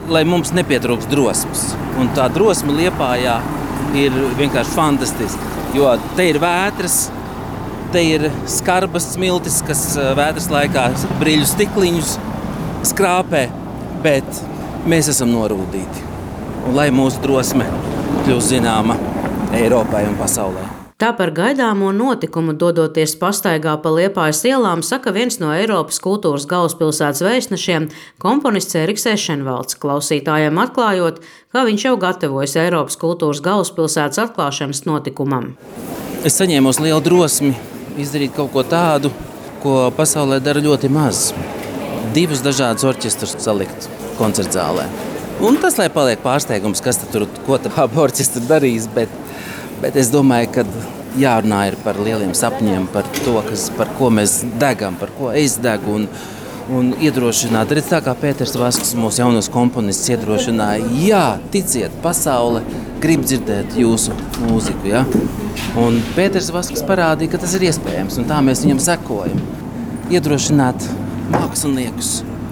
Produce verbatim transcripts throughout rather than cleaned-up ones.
lai mums nepietrūks drosmes. Un tā drosme Liepājā ir vienkārši fantastiska, jo te ir vētras, te ir skarbas smiltis, kas vētras laikā brīļu stikliņus skrāpē, bet mēs esam norūdīti. Un lai mūsu drosme kļūst zināma Eiropai un pasaulē. Tā par gaidāmo notikumu dodoties pastaigā pa Liepājas ielām saka viens no Eiropas kultūras galvaspilsētas vēstnešiem – komponists Eriks Ešenvalds, klausītājiem atklājot, kā viņš jau gatavojas Eiropas kultūras galvaspilsētas atklāšanas notikumam. Es saņēmos lielu drosmi izdarīt kaut ko tādu, ko pasaulē dara ļoti maz. Divus dažādus orķestrus salikt koncertzālē. Un tas, lai paliek pārsteigums, kas tur, ko tā orķestra darīs, bet, bet es domāju, ka jārunā ir par lieliem sapņiem, par to, kas, par ko mēs degam, par ko es degu un, un iedrošināt. Redz tā kā Pēters Vasks, mūsu jaunos komponists, iedrošināja, jā, ticiet, pasaule grib dzirdēt jūsu mūziku, ja? Un Pēters Vasks parādīja, ka tas ir iespējams, un tā mēs viņam sekojam. Iedrošināt māksliniekus,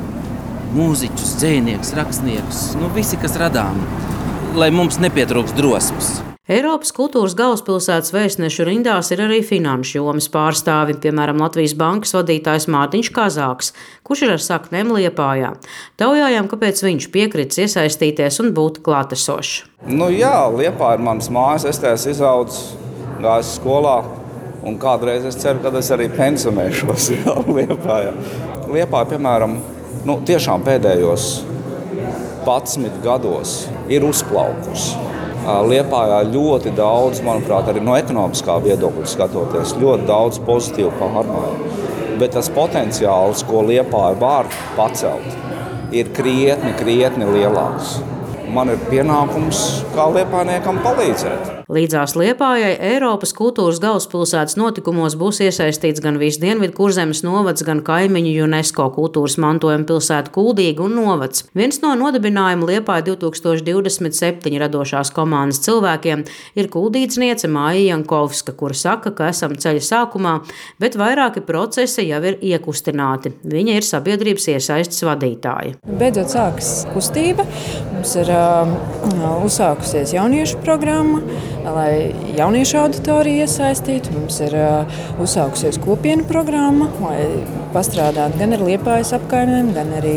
mūziķus, dzejniekus, rakstniekus, nu visi, kas radām, lai mums nepietrūks drosmes. Eiropas kultūras galvaspilsētas vēstnešu rindās ir arī finanšu jomas pārstāvi, piemēram, Latvijas bankas vadītājs Mārtiņš Kazāks, kurš ir ar saknēm Liepājā. Taujājām, kāpēc viņš piekritis iesaistīties un būt klātesošs. Nu jā, Liepāja ir manas mājas, es tās izaudzis, gājis skolā, un kādreiz es ceru, ka es arī pensionēšos jā, Liepājā. Liepāja, piemēram, nu, tiešām pēdējos padsmit gados ir uzplaukusi. Liepājā ļoti daudz, manuprāt, arī no ekonomiskā viedokļa skatoties, ļoti daudz pozitīvu pārmaiņu. Bet tas potenciāls, ko Liepāja var pacelt, ir krietni, krietni lielāks. Man ir pienākums kā liepājniekam palīdzēt. Līdzās Liepājai Eiropas kultūras galvaspilsētas notikumos būs iesaistīts gan Visdienvidu Kurzemes novads, gan kaimiņu UNESCO kultūras mantojuma pilsēta Kuldīga un novads. Viens no nodibinājuma Liepāja divi tūkstoši divdesmit septiņi radošās komandas cilvēkiem ir kuldīdzniece Māja Jankovska, kura saka, ka esam ceļa sākumā, bet vairāki procesi jau ir iekustināti. Viņa ir sabiedrības iesaistes vadītāja. Beidzot sākas kustība. Mums ir uh, uzsākusies jauniešu programma, lai jauniešu auditoriju iesaistītu. Mums ir uh, uzsākusies kopienu programma, lai pastrādātu gan ar Liepājas apkaimēm, gan arī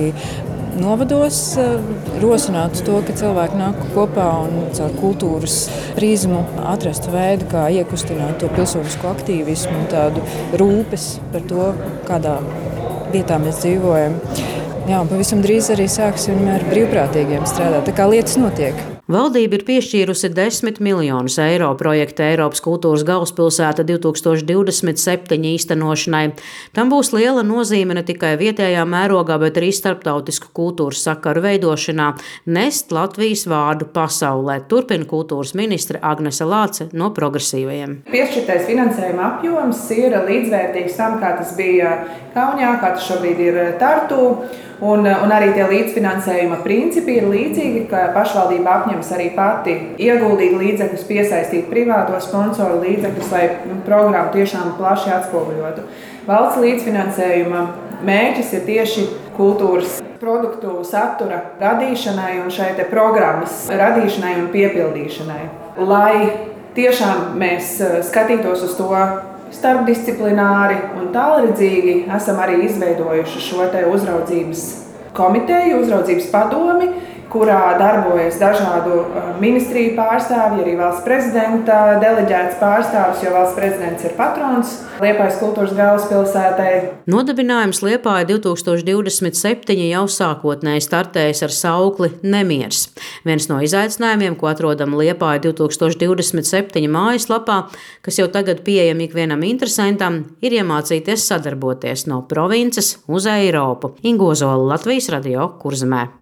novados, uh, rosinātu to, ka cilvēki nāk kopā un caur kultūras prizmu atrastu veidu, kā iekustināt to pilsonisko aktīvismu un tādu rūpes par to, kādā vietā mēs dzīvojam. Jā, un pavisam drīz arī sāksim ar brīvprātīgiem strādāt, tā kā lietas notiek. Valdība ir piešķīrusi desmit miljonus eiro projekta Eiropas kultūras galvaspilsēta divi tūkstoši divdesmit septiņi īstenošanai. Tam būs liela nozīme ne tikai vietējā mērogā, bet arī starptautisku kultūras sakaru veidošanā, nest Latvijas vārdu pasaulē, turpina kultūras ministre Agnese Lāce no Progresīvajiem. Piešķirtais finansējuma apjoms ir līdzvērtīgs tam, kā tas bija Kaunijā, kā tas šobrīd ir Tartu. Un, un arī tie līdzfinansējuma principi ir līdzīgi, ka pašvaldība apņems arī pati ieguldīt līdzekļus, piesaistīt privāto sponsoru līdzekļus, lai programmu tiešām plaši atspoguļotu. Valsts līdzfinansējuma mērķis ir tieši kultūras produktu satura radīšanai un šai te programmas radīšanai un piepildīšanai. Lai tiešām mēs skatītos uz to starpdisciplināri un tālredzīgi, esam arī izveidojuši šo te uzraudzības komiteju, uzraudzības padomi, kurā darbojas dažādu ministriju pārstāvji, arī valsts prezidenta deleģēts pārstāvs, jo valsts prezidents ir patrons Liepājas kultūras galvaspilsētai. Nodibinājums Liepāja divi tūkstoši divdesmit septiņi jau sākotnēji startējis ar saukli Nemiers. Viens no izaicinājumiem, ko atrodam Liepāja divi tūkstoši divdesmit septiņi mājaslapā, kas jau tagad pieejam ikvienam interesantam, ir iemācīties sadarboties no provinces uz Eiropu. Ingo Zola, Latvijas radio Kurzemē.